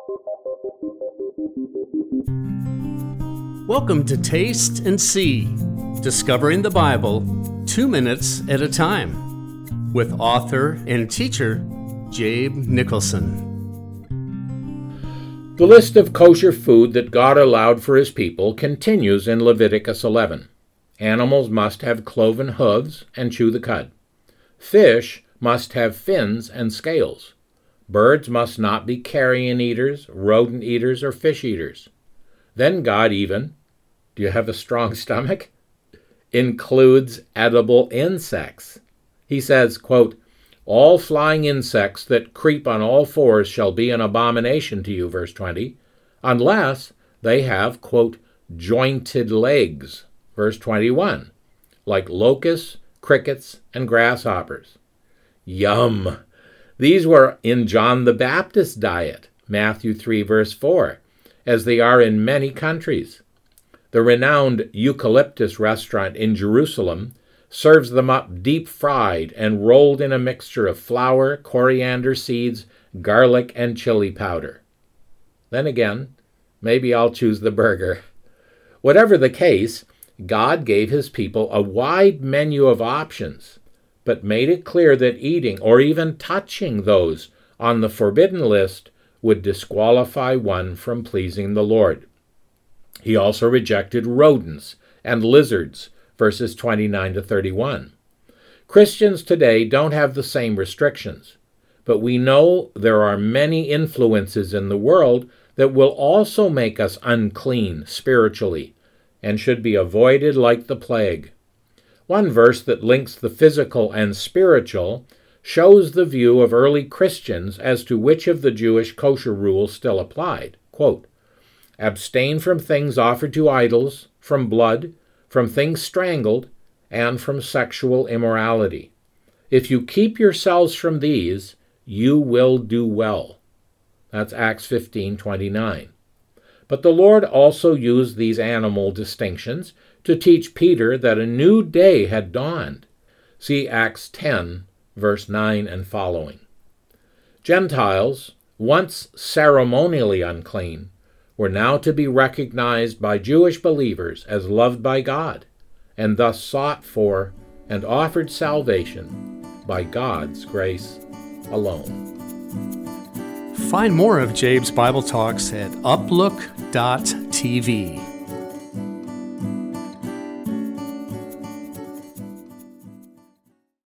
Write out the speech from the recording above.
Welcome to Taste and See, Discovering the Bible 2 minutes at a time, with author and teacher Jabe Nicholson. The list of kosher food that God allowed for his people continues in Leviticus 11. Animals must have cloven hooves and chew the cud. Fish must have fins and scales. Birds must not be carrion eaters, rodent eaters, or fish eaters. Then God even, do you have a strong stomach? Includes edible insects. He says, quote, all flying insects that creep on all fours shall be an abomination to you, verse 20, unless they have, quote, jointed legs, verse 21, like locusts, crickets, and grasshoppers. Yum! These were in John the Baptist's diet, Matthew 3, verse 4, as they are in many countries. The renowned Eucalyptus restaurant in Jerusalem serves them up deep-fried and rolled in a mixture of flour, coriander seeds, garlic, and chili powder. Then again, maybe I'll choose the burger. Whatever the case, God gave his people a wide menu of options, but made it clear that eating or even touching those on the forbidden list would disqualify one from pleasing the Lord. He also rejected rodents and lizards, verses 29 to 31. Christians today don't have the same restrictions, but we know there are many influences in the world that will also make us unclean spiritually and should be avoided like the plague. One verse that links the physical and spiritual shows the view of early Christians as to which of the Jewish kosher rules still applied. Quote, abstain from things offered to idols, from blood, from things strangled, and from sexual immorality. If you keep yourselves from these, you will do well. That's Acts 15:29. But the Lord also used these animal distinctions to teach Peter that a new day had dawned. See Acts 10, verse 9 and following. Gentiles, once ceremonially unclean, were now to be recognized by Jewish believers as loved by God, and thus sought for and offered salvation by God's grace alone. Find more of Jabe's Bible Talks at uplook.tv.